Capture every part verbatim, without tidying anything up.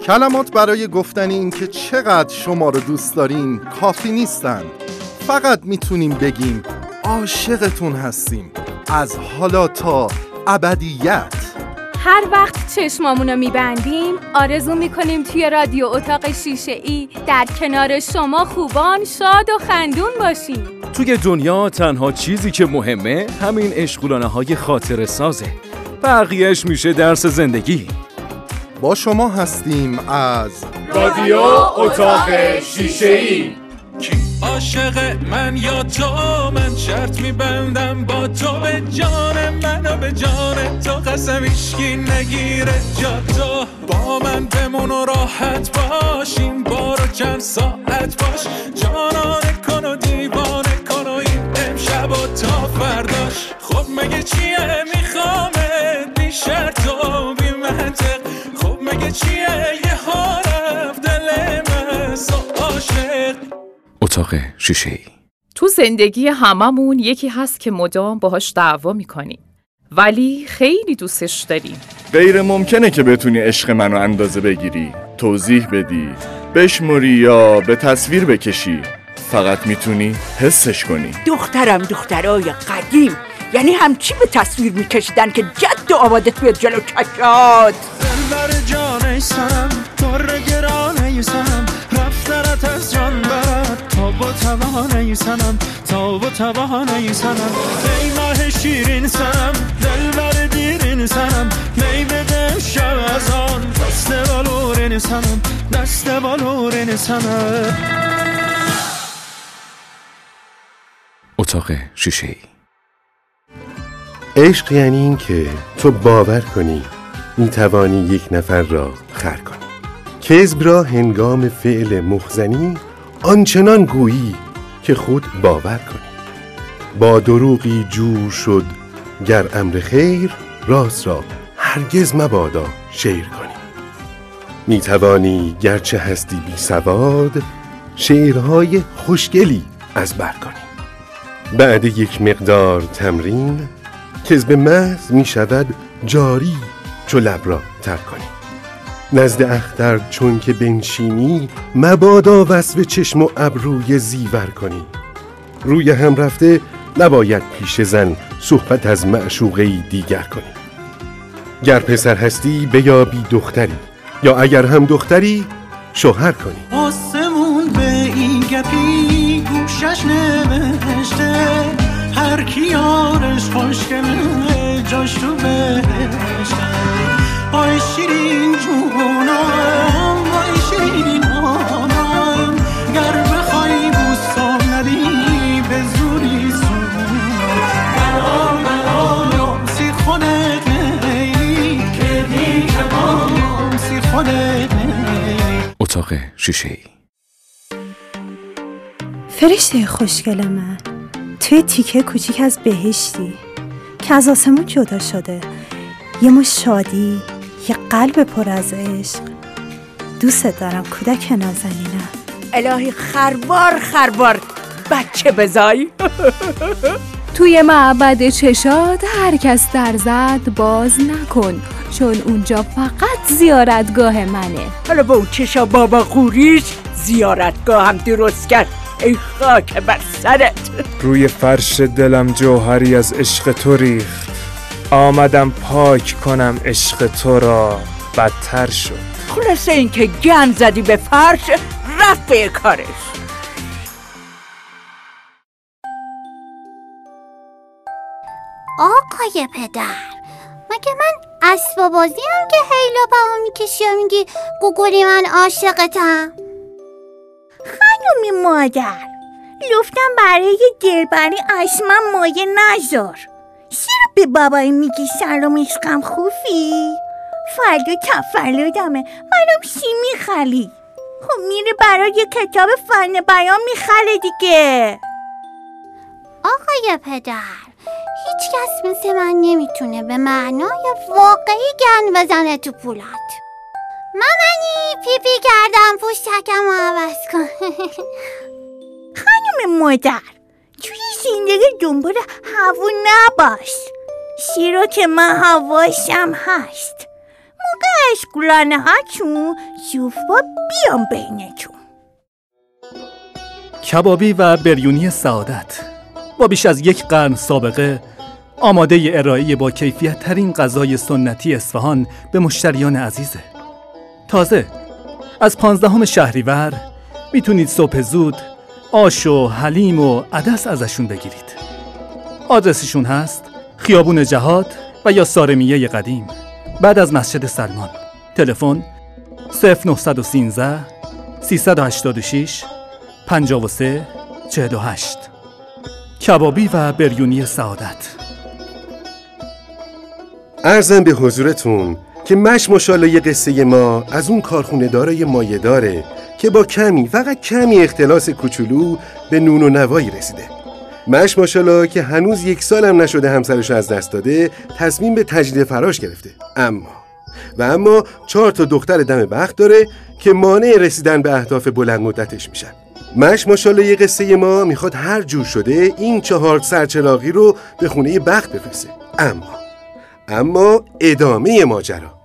کلمات برای گفتن این که چقدر شما رو دوست داریم کافی نیستن. فقط میتونیم بگیم عاشقتون هستیم از حالا تا ابدیت. هر وقت چشمامونو میبندیم آرزو میکنیم توی رادیو اتاق شیشه ای در کنار شما خوبان شاد و خندون باشیم. توی دنیا تنها چیزی که مهمه همین اشغولانه های خاطره سازه، بقیهش میشه درس زندگی. با شما هستیم از رادیو اتاق شیشه ای. کی عاشق من یا تو؟ من شرط میبندم با تو، به جان من و به جان تو قسم هیچکی نگیره جا تو. با من بمون و راحت باشیم بارو چند ساعت باش، جانانه کن و دیوانه کن و این امشب و تا فرداش. خب مگه چیه میخوامت بی شرط و بی منطق؟ خب مگه چیه یه ها رفت دل من سو عاشق. اتاق شیشه ای. تو زندگی هممون یکی هست که مدام باهاش دعوا میکنیم ولی خیلی دوستش داریم. غیر ممکنه که بتونی عشق منو اندازه بگیری، توضیح بدی، بشموری یا به تصویر بکشی. فقط میتونی حسش کنی. دخترم دخترای قدیم، یعنی همچی به تصویر میکشیدن که جد و آبادت بیاد جلو چشات. دلبر جانه سنم بار گرانه سنم، رفتنت از جان برد تا با توانه سنم، تا با توانه سنم. ای ماه شیرین سنم دلبر دیرین سنم، می بده شب از آن دست بالورین سنم، دست بالورین سنم. اتاق شیشه ای. عشق یعنی این که تو باور کنی میتوانی یک نفر را خر کنی. کذب را هنگام فعل مخزنی آنچنان گویی که خود باور کنی. با دروغی جور شد گر امر خیر، راست را هرگز مبادا شیر کنی. میتوانی گرچه هستی بی سواد شعرهای خوشگلی از بر کنی. بعد یک مقدار تمرین کذب محض می شود جاری چو لب را تر کنی. نزد اختر چون که بنشینی مبادا وصف چشم و ابروی زیور کنی. روی هم رفته نباید پیش زن صحبت از معشوقه‌ای دیگر کنی. گر پسر هستی بیابی دختری، یا اگر هم دختری شوهر کنی. آسمون به این گپی گوشش نوشته، هر کی یارش خوشگله جاش تو بهشته. آی شیرین جونم آی شیرین آنم، گر بخوای بوسم ندی به زوری سونم. برام برام سی خودت نیلی که دی که بام سی خودت نیلی. اتاق شیشه ای. فرشته خوشگل من، توی تیکه کوچیک از بهشتی که از آسمون جدا شده، یه مش شادی، یه قلب پر از عشق. دوست دارم کودک نازنینم. الهی خربار خربار بچه بزای. توی معبد چشاد هر کس در زد باز نکن، چون اونجا فقط زیارتگاه منه. حالا با اون چشا بابا قوریش زیارتگاه هم درست کرد. ای خاک بر سرت. روی فرش دلم جوهری از عشق تو ریخت، آمدم پاک کنم عشق تو را، بدتر شد. خلاصه این که گند زدی به فرش رفت به کارش. آقای پدر، مگه من اسباب بازی هم که هیلا پاما میکشی و میگی گوگولی من عاشقتم؟ خانومی مادر، لفتم برای دلبری اصلا مایه نذار. چرا به بابایی میگی سلام عشقم خوفی؟ فردا تولدمه، منم چی میخری؟ خب میره برای کتاب فن بیان میخره دیگه. آقای پدر، هیچ کس مثل من نمیتونه به معنای واقعی گند بزنه تو پولات. مامانی پی پی کردم، پوشتکم رو عوض کن. خانم مادر، توی زندگی دنبال هوا نباش. شیرا که من هواشم هست. موقع اشکولانه هاتون یوفا بیام بینتون. کبابی و بریونی سعادت با بیش از یک قرن سابقه آماده ارائه با کیفیت ترین غذای سنتی اصفهان به مشتریان عزیزه. تازه از پانزدهم شهریور میتونید صبح زود آش و حلیم و عدس ازشون بگیرید. آدرسشون هست خیابون جهاد و یا سارمیه قدیم بعد از مسجد سلمان. تلفن صفر نه یک سه سیصد و هشتاد و شش پنجاه و سه چهل و هشت. کبابی و بریونی سعادت. عرضم به حضورتون که مش ماشاءالله یه قصه ما از اون کارخونه دارای مایه داره که با کمی فقط کمی اختلاس کوچولو به نون و نوایی رسیده. مش ماشاءالله که هنوز یک سالم نشده همسرش از دست داده تصمیم به تجدید فراش گرفته. اما و اما چهار تا دختر دم بخت داره که مانع رسیدن به اهداف بلند مدتش میشن. مش ماشاءالله یه قصه ما میخواد هر جور شده این چهار سرچراغی رو به خونه بخت بفرسته. اما اما ادامه ماجرا.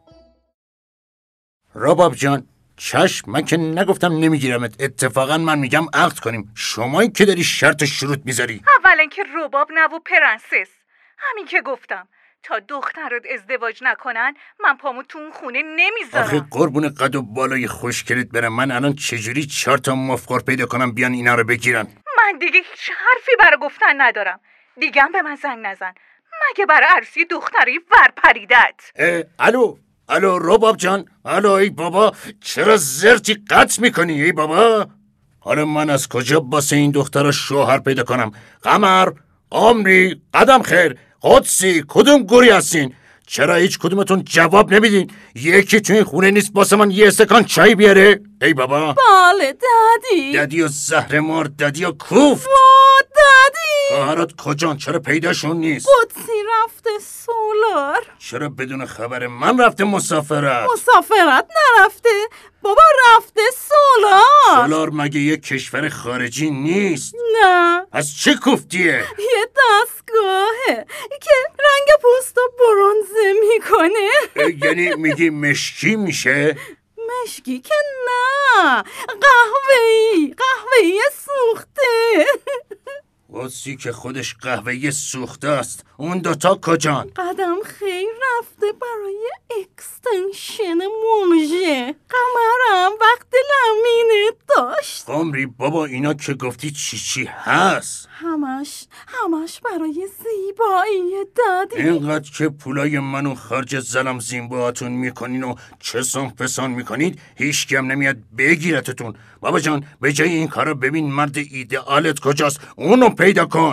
رباب جان چشم، من که نگفتم نمیگیرمت، اتفاقا من میگم عقد کنیم. شمایی که داری شرط شروط میذاری. اولا که رباب نه و پرنسس، همین که گفتم تا دخترت ازدواج نکنن من پامو تو اون خونه نمیذارم. آخه قربون قد و بالای خوشگلت برم، من الان چجوری چهار تا مفخور پیدا کنم بیان اینا رو بگیرن؟ من دیگه هیچ حرفی برای گفتن ندارم. دیگه هم به من زنگ نزن مگه برای عروسی دختری ور پریدت. الو الو رباب جان، الو ای بابا، چرا زرتی قطع میکنی ای بابا؟ حالا من از کجا باسه این دختر شوهر پیدا کنم؟ قمر، عمری، قدم خیر، قدسی، کدوم گوری هستین؟ چرا هیچ کدومتون جواب نمیدین؟ یکی تو این خونه نیست باسه من یه استکان چای بیاره؟ ای بابا. بله دادی. دادی و زهر مار، دادی و کوفت. وا دادی. خواهرات کجان؟ چرا پیداشون نیست؟ قدسی رفته سولار. چرا بدون خبر من رفته مسافرت؟ مسافرت نرفته بابا، رفته سولار. سولار مگه یه کشور خارجی نیست؟ نه. از چه کوفتیه؟ یه دستگاهه که رنگ پوست و برنزه میکنه. یعنی میگی مشکی میشه؟ مشکی که نه، قهوه‌ای، قهوه‌ای سوخته. قدسی که خودش قهوه‌ای سوخته است. اون دوتا کجان؟ قدم خیر رفته برای اکستنشن موژه. قمرم وقت لمینه داشت. عمری بابا اینا که گفتی چی چی هست؟ همش همش برای زیبایی دادی. اینقدر که پولای منو خرج زلم زیمباهاتون میکنین و چسان پسان میکنید هیچ کم نمیاد بگیرتتون. بابا جان به جای این کارا ببین مرد ایدئالت کجاست، اونو پیدا کن.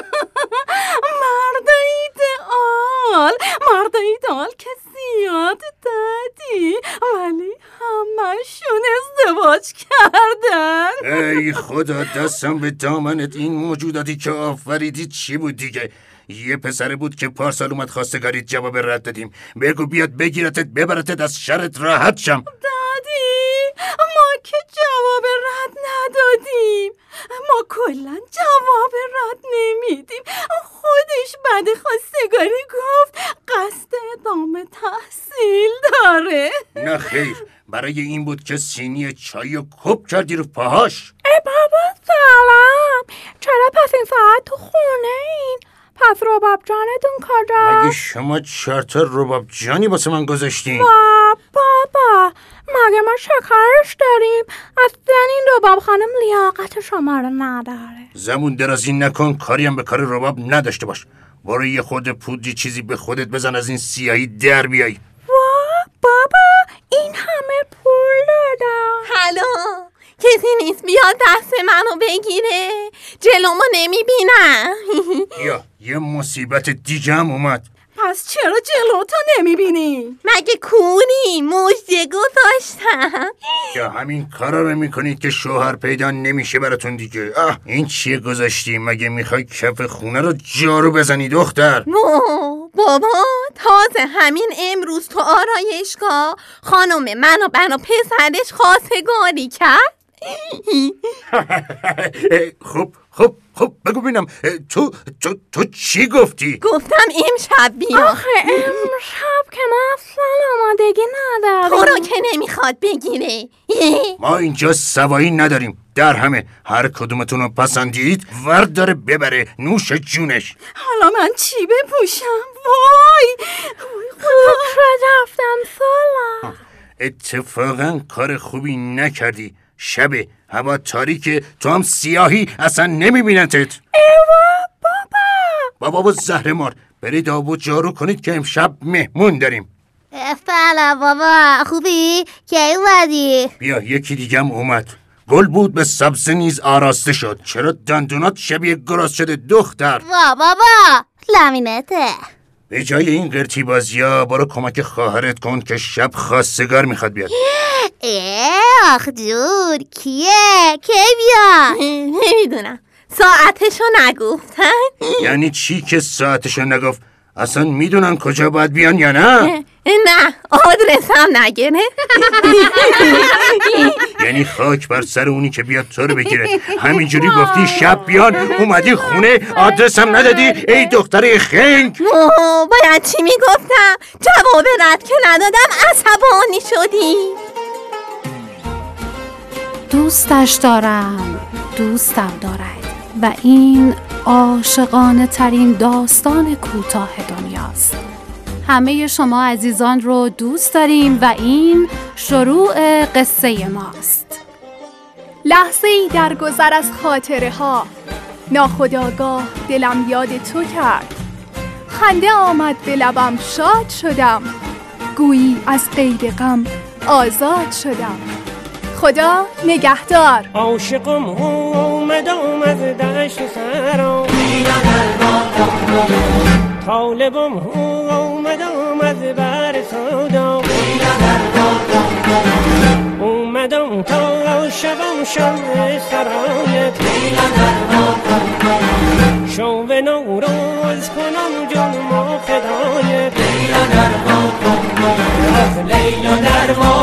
مرد ایدئال، مرد ایدئال که زیاد دادی ولی همشون ازدواج کردن. ای خدا دستم به دامنت، این موجوداتی که آفریدی چی بود دیگه؟ یه پسره بود که پارسال اومد خواستگاریت جواب رد دادیم. بگو بیاد بگیرتت ببرتت از شرت راحت شم. دادی ما که جواب رد ندادیم، ما کلا جواب رد نمیدیم. خودش بعد خواستگاری گفت قصد ادامه تحصیل داره. نه خیر، برای این بود که سینی چای و کپ کردی رو پاهاش. ای بابا سلام، چرا پس این ساعت تو خونه این؟ پس رباب جانتون کجا؟ مگه شما چهار تا رباب جانی واسه من گذاشتین؟ بابا مگه ما شکرش داریم؟ اصلا این رباب خانم لیاقت شما رو نداره. زمون درازی نکن، کاری هم به کار رباب نداشته باش. برو یه خود پودی چیزی به خودت بزن از این سیاهی در بیای. وا بابا این همه پول دادم. هلو کسی نیست بیاد دست منو بگیره؟ جلومو نمیبینم. یا یه مصیبت دیگه هم اومد. پس چرا جلوتو نمیبینی؟ مگه کونی مژده گذاشتم. یا همین کارا رو میکنید که شوهر پیدا نمیشه براتون دیگه. آه این چیه گذاشتی؟ مگه میخوای کف خونه رو جارو بزنی دختر؟ وو بابا تازه همین امروز تو آرایشگاه خانم من و بنا پسرش خواستگاری کرد. خب خب خب بگو بینم تو تو تو چی گفتی؟ گفتم امشب بیا. آخه امشب که من اصلا آمادگی ندارم. تو رو که نمیخواد بگیره. ما اینجا سوایی نداریم، در همه هر کدومتون رو پسندید ورد داره ببره نوش جونش. حالا من چی بپوشم؟ وای خوب شد رفتم سالا. اتفاقا کار خوبی نکردی. شب هوا تاریکه، تو هم سیاهی اصلا نمیبیننتت. ایوا بابا بابا و زهر مار برید آب و جارو کنید که امشب مهمون داریم. بله بابا. خوبی؟ کی اومدی؟ بیا یکی دیگم اومد. گل بود به سبزه نیز آراسته شد. چرا دندونات شبیه گراز شده دختر؟ وا بابا لامینته. به جای این قرتی بازیا برو کمک خواهرت کن که شب خواستگار میخواد بیاد. اه آخ جور کیه؟ کی بیا؟ نمیدونم، ساعتشو نگفتن. یعنی چی که ساعتشو نگفت؟ اصلا میدونن کجا باید بیان یا نه؟ نه آدرسم نگه. یعنی خاک بر سر اونی که بیاد تو رو بگیره. همینجوری گفتی شب بیان، اومدی خونه آدرسم ندادی؟ ای دختر خنگ. باید چی میگفتم؟ جواب رد که ندادم عصبانی شدی. دوستش دارم، دوستم دارد و این عاشقانه ترین داستان کوتاه دنیاست. همه شما عزیزان رو دوست داریم و این شروع قصه ماست. لحظه ای در گذر از خاطره ها ناخودآگاه دلم یاد تو کرد. خنده آمد به لبم، شاد شدم، گویی از قید غم آزاد شدم. خدا نگهدار. عاشقم اومدم از دشت سرام، طالبم اومدم از بر سودام، اومدم تا شبم شب سرایت، شو به نوروز کنم جنم و فدایت، از لیل و درمان